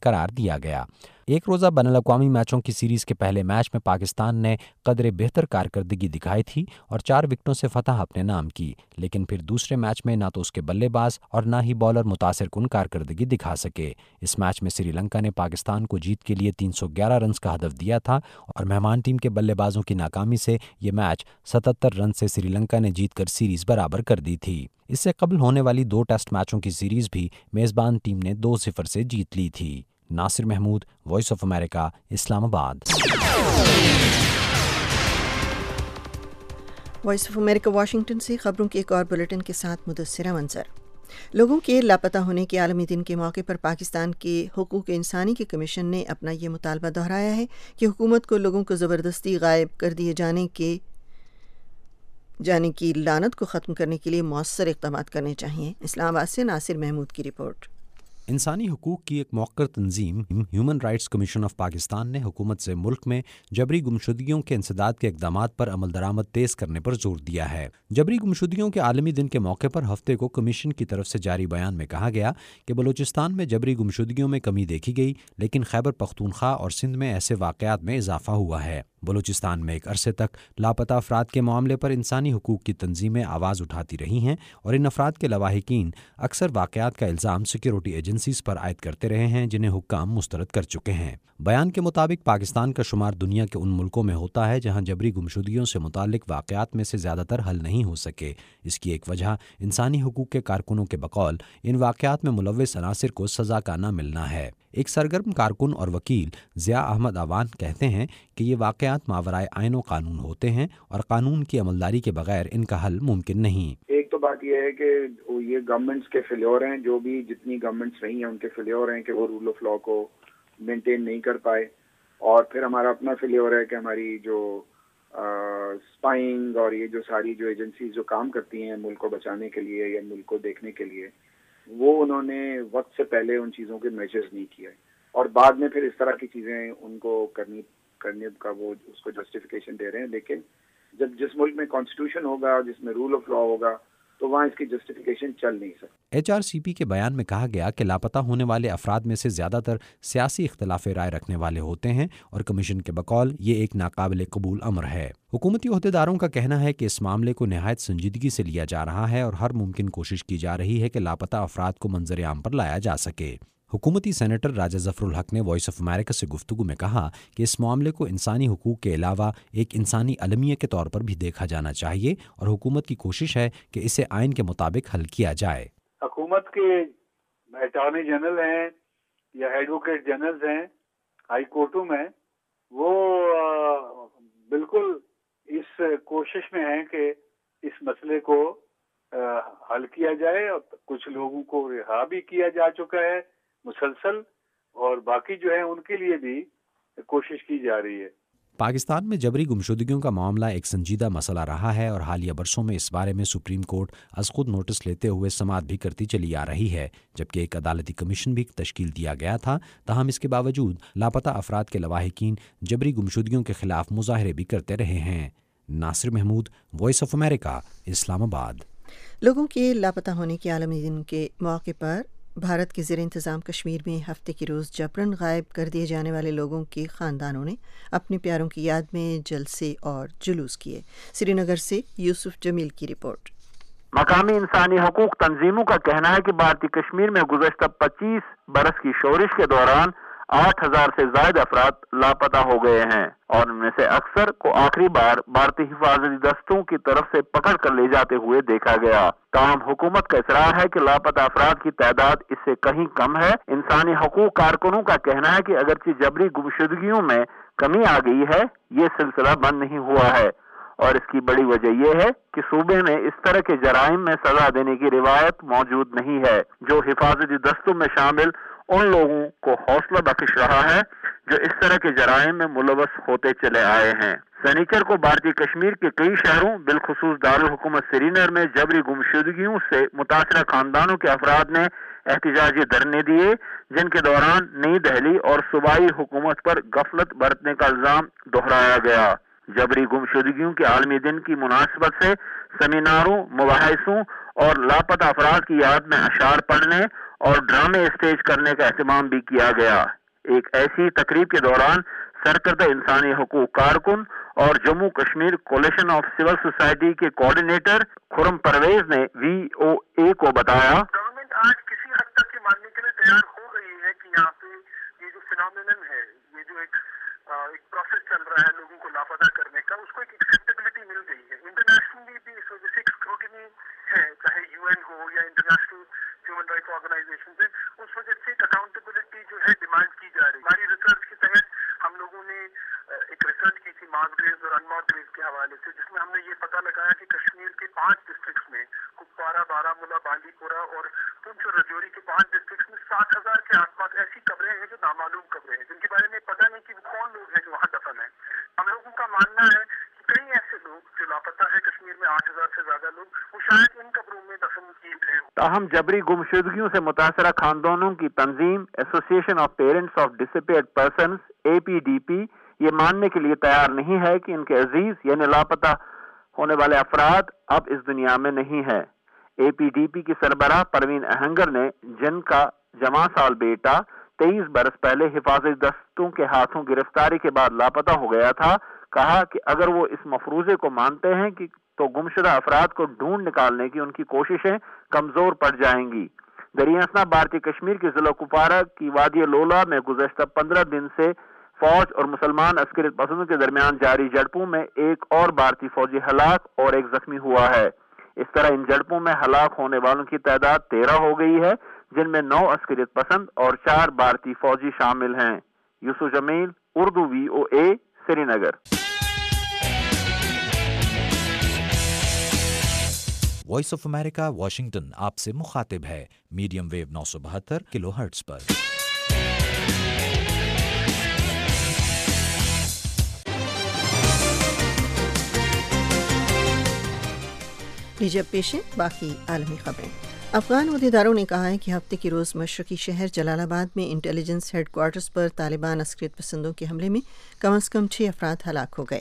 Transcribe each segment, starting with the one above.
قرار دیا گیا۔ ایک روزہ بین الاقوامی میچوں کی سیریز کے پہلے میچ میں پاکستان نے قدرے بہتر کارکردگی دکھائی تھی اور 4 وکٹوں سے فتح اپنے نام کی، لیکن پھر دوسرے میچ میں نہ تو اس کے بلے باز اور نہ ہی بالر متاثر کن کارکردگی دکھا سکے۔ اس میچ میں سری لنکا نے پاکستان کو جیت کے لیے 311 رنز کا ہدف دیا تھا اور مہمان ٹیم کے بلے بازوں کی ناکامی سے یہ میچ 77 رن سے سری لنکا نے جیت کر سیریز برابر کر دی تھی۔ اس سے قبل ہونے والی 2 ٹیسٹ میچوں کی سیریز بھی میزبان ٹیم نے 2-0 سے جیت لی تھی۔ Nasir Mahmood, Voice of America, Islamabad. Voice of America Washington سے خبروں کے ایک اور بلیٹن کے ساتھ مدثرہ منظر۔ لوگوں کے لاپتہ ہونے کے عالمی دن کے موقع پر پاکستان کے حقوق انسانی کے کمیشن نے اپنا یہ مطالبہ دہرایا ہے کہ حکومت کو لوگوں کو زبردستی غائب کر دیے جانے کی لعنت کو ختم کرنے کے لیے مؤثر اقدامات کرنے چاہیے۔ اسلام آباد سے ناصر محمود کی رپورٹ۔ انسانی حقوق کی ایک موقر تنظیم Human Rights Commission of Pakistan نے حکومت سے ملک میں جبری گمشدگیوں کے انسداد کے اقدامات پر عمل درآمد تیز کرنے پر زور دیا ہے۔ جبری گمشدگیوں کے عالمی دن کے موقع پر ہفتے کو کمیشن کی طرف سے جاری بیان میں کہا گیا کہ بلوچستان میں جبری گمشدگیوں میں کمی دیکھی گئی، لیکن خیبر پختونخوا اور سندھ میں ایسے واقعات میں اضافہ ہوا ہے۔ بلوچستان میں ایک عرصے تک لاپتہ افراد کے معاملے پر انسانی حقوق کی تنظیمیں آواز اٹھاتی رہی ہیں اور ان افراد کے لواحقین اکثر واقعات کا الزام سیکیورٹی ایجنسیز پر عائد کرتے رہے ہیں جنہیں حکام مسترد کر چکے ہیں۔ بیان کے مطابق پاکستان کا شمار دنیا کے ان ملکوں میں ہوتا ہے جہاں جبری گمشدگیوں سے متعلق واقعات میں سے زیادہ تر حل نہیں ہو سکے۔ اس کی ایک وجہ انسانی حقوق کے کارکنوں کے بقول ان واقعات میں ملوث عناصر کو سزا کا نہ ملنا ہے۔ ایک سرگرم کارکن اور وکیل ضیاء احمد آوان کہتے ہیں کہ یہ واقعات ماورائے آئین و قانون ہوتے ہیں اور قانون کی عملداری کے بغیر ان کا حل ممکن نہیں۔ ایک تو بات یہ ہے کہ یہ گورنمنٹس کے فیلیور ہیں، جو بھی جتنی گورنمنٹس رہی ہیں ان کے فیلیور ہیں کہ وہ رول آف لا کو مینٹین نہیں کر پائے، اور پھر ہمارا اپنا فیلیور ہے کہ ہماری جو اسپائنگ اور یہ جو ساری جو ایجنسیز جو کام کرتی ہیں ملک کو بچانے کے لیے یا ملک کو دیکھنے کے لیے، وہ انہوں نے وقت سے پہلے ان چیزوں کے میجرز نہیں کیا، اور بعد میں پھر اس طرح کی چیزیں ان کو کرنے کا وہ اس کو جسٹیفیکیشن دے رہے ہیں۔ لیکن جب جس ملک میں کانسٹیٹیوشن ہوگا، جس میں رول آف لا ہوگا، تو وہاں اس کی جسٹیفیکیشن چل نہیں سکتی۔ HRCP کے بیان میں کہا گیا کہ لاپتہ ہونے والے افراد میں سے زیادہ تر سیاسی اختلاف رائے رکھنے والے ہوتے ہیں اور کمیشن کے بقول یہ ایک ناقابل قبول امر ہے۔ حکومتی عہدیداروں کا کہنا ہے کہ اس معاملے کو نہایت سنجیدگی سے لیا جا رہا ہے اور ہر ممکن کوشش کی جا رہی ہے کہ لاپتہ افراد کو منظر عام پر لایا جا سکے۔ حکومتی سینیٹر راجہ ظفر الحق نے وائس آف امریکہ سے گفتگو میں کہا کہ اس معاملے کو انسانی حقوق کے علاوہ ایک انسانی المیہ کے طور پر بھی دیکھا جانا چاہیے اور حکومت کی کوشش ہے کہ اسے آئین کے مطابق حل کیا جائے۔ حکومت کے اٹارنی جنرل ہیں یا ایڈوکیٹ جنرل ہیں ہائی کورٹوں میں، وہ بالکل اس کوشش میں ہیں کہ اس مسئلے کو حل کیا جائے، اور کچھ لوگوں کو رہا بھی کیا جا چکا ہے مسلسل، اور باقی جو ہیں ان کے لیے بھی کوشش کی جا رہی ہے۔ پاکستان میں جبری گمشدگیوں کا معاملہ ایک سنجیدہ مسئلہ رہا ہے اور حالیہ برسوں میں اس بارے میں سپریم کورٹ از خود نوٹس لیتے ہوئے سماعت بھی کرتی چلی آ رہی ہے، جبکہ ایک عدالتی کمیشن بھی تشکیل دیا گیا تھا۔ تاہم اس کے باوجود لاپتہ افراد کے لواحقین جبری گمشدگیوں کے خلاف مظاہرے بھی کرتے رہے ہیں۔ Nasir Mahmood, Voice of America, Islamabad. لوگوں کے لاپتہ ہونے کے عالمی دن کے موقع پر بھارت کے زیر انتظام کشمیر میں ہفتے کے روز جبراً غائب کر دیے جانے والے لوگوں کے خاندانوں نے اپنے پیاروں کی یاد میں جلسے اور جلوس کیے۔ سری نگر سے یوسف جمیل کی رپورٹ۔ مقامی انسانی حقوق تنظیموں کا کہنا ہے کہ بھارتی کشمیر میں گزشتہ 25 برس کی شورش کے دوران 8,000 سے زائد افراد لاپتہ ہو گئے ہیں، اور ان میں سے اکثر کو آخری بار بھارتی حفاظتی دستوں کی طرف سے پکڑ کر لے جاتے ہوئے دیکھا گیا۔ تاہم حکومت کا اصرار ہے کہ لاپتہ افراد کی تعداد اس سے کہیں کم ہے۔ انسانی حقوق کارکنوں کا کہنا ہے کہ اگرچہ جبری گمشدگیوں میں کمی آ گئی ہے، یہ سلسلہ بند نہیں ہوا ہے، اور اس کی بڑی وجہ یہ ہے کہ صوبے میں اس طرح کے جرائم میں سزا دینے کی روایت موجود نہیں ہے، جو حفاظتی دستوں میں شامل ان لوگوں کو حوصلہ بخش رہا ہے جو اس طرح کے جرائم میں ملوث ہوتے چلے آئے ہیں۔ سنیچر کو بھارتی کشمیر کے کئی شہروں بالخصوص دارالحکومت سری نگر میں جبری گمشدگیوں سے متاثرہ خاندانوں کے افراد نے احتجاجی دھرنے دیے، جن کے دوران نئی دہلی اور صوبائی حکومت پر غفلت برتنے کا الزام دہرایا گیا۔ جبری گمشدگیوں کے عالمی دن کی مناسبت سے سیمیناروں، مباحثوں اور لاپتہ افراد کی یاد میں اشعار پڑھنے اور ڈرامے اسٹیج کرنے کا اہتمام بھی کیا گیا۔ ایک ایسی تقریب کے دوران سرکردہ انسانی حقوق کارکن اور Jammu Kashmir Coalition of Civil Society کے کوارڈینیٹر خرم پرویز نے وی او اے کو بتایا، گورنمنٹ آج کسی حد تک یہ ماننے کے لیے تیار ہو گئی ہے کہ یہاں پہ یہ جو فینومینن ہے، یہ جو ایک پروسیس چل رہا ہے لوگوں کو لاپتہ کرنے کا، اس کو ایک ایکسیپٹیبلٹی مل گئی ہے۔ انٹرنیشنلی بھی اس وجہ سے ایک اسکروٹنی ہے، چاہے یو این ہو یا انٹرنیشنل ہیومن رائٹس آرگنائزیشن ہے، اس وجہ سے ایک اکاؤنٹیبلٹی جو ہے ڈیمانڈ کی جا رہی ہے۔ ہماری ریسرچ کے تحت ہم لوگوں نے ایک ریسرچ کی تھی مارک گریوز اور انمارک گریوز کے حوالے سے، جس میں ہم نے یہ پتہ لگایا کہ کشمیر کے 5 ڈسٹرکٹس میں کپوارہ، بارہمولہ، بانڈی پورہ اور پونچھ اور رجوری کے 5 ڈسٹرکٹس میں 60,000 کے آس پاس ایسی قبریں ہیں جو نامعلوم قبریں ہیں، جن کے بارے میں پتہ نہیں کہ وہ کون لوگ ہیں جو وہاں دفن ہیں۔ ہم لوگوں کا ماننا ہے کہ کئی ایسے لوگ جو لاپتہ ہیں کشمیر میں، 8,000 سے زیادہ لوگ، وہ شاید ان قبروں میں دفن کیے گئے ہوں۔ تاہم جبری گمشدگیوں سے متاثرہ خاندانوں کی تنظیم Association of Parents of Disappeared Persons APDP یہ ماننے کے لیے تیار نہیں ہے کہ ان کے عزیز یعنی لاپتہ ہونے والے افراد اب اس دنیا میں نہیں ہے۔ APDP کی سربراہ پروین اہنگر نے، جن کا جوان سال بیٹا 23 برس پہلے حفاظتی دستوں کے ہاتھوں گرفتاری کے بعد لاپتہ ہو گیا تھا، کہا کہ اگر وہ اس مفروضے کو مانتے ہیں کہ تو گمشدہ افراد کو ڈھونڈ نکالنے کی ان کی کوششیں کمزور پڑ جائیں گی۔ دریاسنا بھارتی کشمیر کے ضلع کپوارہ کی وادی لولا میں گزشتہ 15 دن سے فوج اور مسلمان عسکری پسندوں کے درمیان جاری جھڑپوں میں ایک اور بھارتی فوجی ہلاک اور ایک زخمی ہوا ہے۔ اس طرح ان جھڑپوں میں ہلاک ہونے والوں کی تعداد 13 ہو گئی ہے، جن میں 9 عسکریت پسند اور 4 بھارتی فوجی شامل ہیں۔ Yusuf Jamil, Urdu VOA، Srinagar. Voice of America Washington آپ سے مخاطب ہے، میڈیم ویو 972 کلو ہرٹز پر۔ لیجیے اب پیش ہے باقی عالمی خبریں۔ افغان عہدیداروں نے کہا ہے کہ ہفتے کے روز مشرقی شہر جلال آباد میں انٹیلیجنس ہیڈ کوارٹرز پر طالبان عسکریت پسندوں کے حملے میں کم از کم 6 افراد ہلاک ہو گئے۔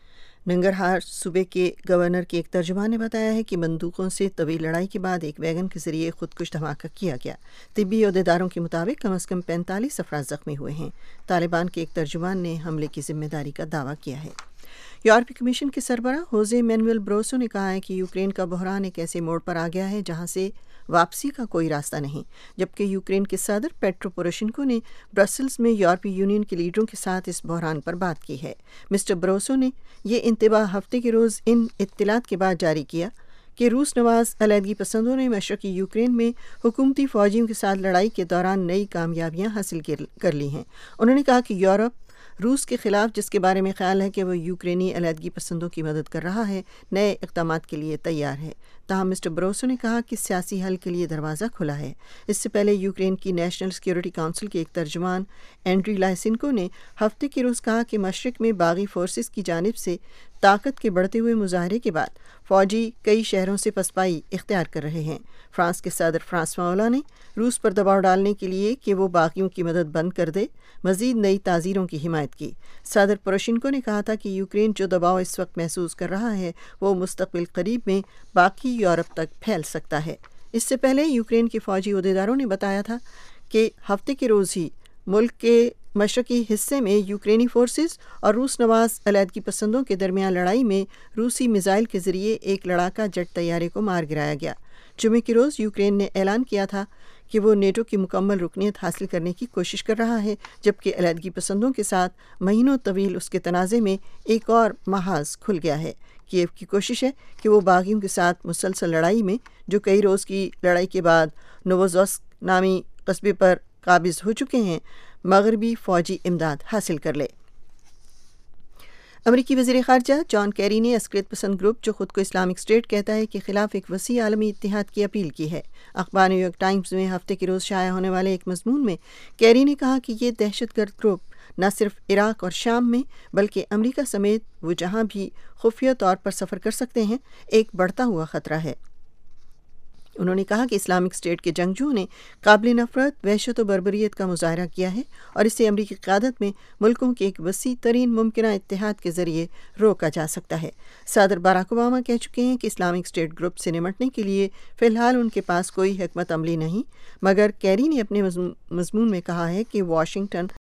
ننگرہار صوبے کے گورنر کے ایک ترجمان نے بتایا ہے کہ بندوقوں سے طویل لڑائی کے بعد ایک ویگن کے ذریعے خودکش دھماکہ کیا گیا۔ طبی عہدیداروں کے مطابق کم از کم 45 افراد زخمی ہوئے ہیں۔ طالبان کے ایک ترجمان نے حملے کی ذمہ داری کا دعویٰ کیا ہے۔ یورپی کمیشن کے سربراہ ہوزے مینوئل بروسو نے کہا ہے کہ یوکرین کا بحران ایک ایسے موڑ پر آ گیا ہے جہاں سے واپسی کا کوئی راستہ نہیں، جبکہ یوکرین کے صدر پیٹرو پوروشینکو نے برسلز میں یورپی یونین کے لیڈروں کے ساتھ اس بحران پر بات کی ہے۔ مسٹر بروسو نے یہ انتباہ ہفتے کے روز ان اطلاعات کے بعد جاری کیا کہ روس نواز علیحدگی پسندوں نے مشرقی یوکرین میں حکومتی فوجیوں کے ساتھ لڑائی کے دوران نئی کامیابیاں حاصل کر لی ہیں۔ انہوں نے کہا کہ یورپ روس کے خلاف، جس کے بارے میں خیال ہے کہ وہ یوکرینی علیحدگی پسندوں کی مدد کر رہا ہے، نئے اقدامات کے لیے تیار ہے۔ تاہم مسٹر بروسو نے کہا کہ سیاسی حل کے لیے دروازہ کھلا ہے۔ اس سے پہلے یوکرین کی نیشنل سیکیورٹی کونسل کے ایک ترجمان اینڈری لائسنکو نے ہفتے کے روز کہا کہ مشرق میں باغی فورسز کی جانب سے طاقت کے بڑھتے ہوئے مظاہرے کے بعد فوجی کئی شہروں سے پسپائی اختیار کر رہے ہیں۔ فرانس کے صدر فرانسوا ہولاند نے روس پر دباؤ ڈالنے کے لیے کہ وہ باغیوں کی مدد بند کر دے، مزید نئی تعزیروں کی حمایت کی۔ صدر پوروشینکو نے کہا تھا کہ یوکرین جو دباؤ اس وقت محسوس کر رہا ہے وہ مستقبل قریب میں باقی یورپ تک پھیل سکتا ہے۔ اس سے پہلے یوکرین کے فوجی عہدیداروں نے بتایا تھا کہ ہفتے کے روز ہی ملک کے مشرقی حصے میں یوکرینی فورسز اور روس نواز علیحدگی پسندوں کے درمیان لڑائی میں روسی میزائل کے ذریعے ایک لڑاکا جیٹ طیارے کو مار گرایا گیا۔ جمعے کے روز یوکرین نے اعلان کیا تھا کہ وہ نیٹو کی مکمل رکنیت حاصل کرنے کی کوشش کر رہا ہے، جبکہ علیحدگی پسندوں کے ساتھ مہینوں طویل اس کے تنازع میں ایک اور محاذ کھل گیا ہے۔ کیف کی کوشش ہے کہ وہ باغیوں کے ساتھ مسلسل لڑائی میں، جو کئی روز کی لڑائی کے بعد نووزوسک نامی قصبے پر قابض ہو چکے ہیں، مغربی فوجی امداد حاصل کر لے۔ امریکی وزیر خارجہ جان کیری نے عسکریت پسند گروپ جو خود کو اسلامک اسٹیٹ کہتا ہے کے خلاف ایک وسیع عالمی اتحاد کی اپیل کی ہے۔ اخبار نیو یارک ٹائمز میں ہفتے کے روز شائع ہونے والے ایک مضمون میں کیری نے کہا کہ یہ دہشت گرد گروپ نہ صرف عراق اور شام میں بلکہ امریکہ سمیت وہ جہاں بھی خفیہ طور پر سفر کر سکتے ہیں، ایک بڑھتا ہوا خطرہ ہے۔ انہوں نے کہا کہ اسلامک اسٹیٹ کے جنگجوؤں نے قابل نفرت، وحشت و بربریت کا مظاہرہ کیا ہے اور اسے امریکی قیادت میں ملکوں کے ایک وسیع ترین ممکنہ اتحاد کے ذریعے روکا جا سکتا ہے۔ صدر باراک اوباما کہہ چکے ہیں کہ اسلامک اسٹیٹ گروپ سے نمٹنے کے لیے فی الحال ان کے پاس کوئی حکمت عملی نہیں، مگر کیری نے اپنے مضمون میں کہا ہے کہ واشنگٹن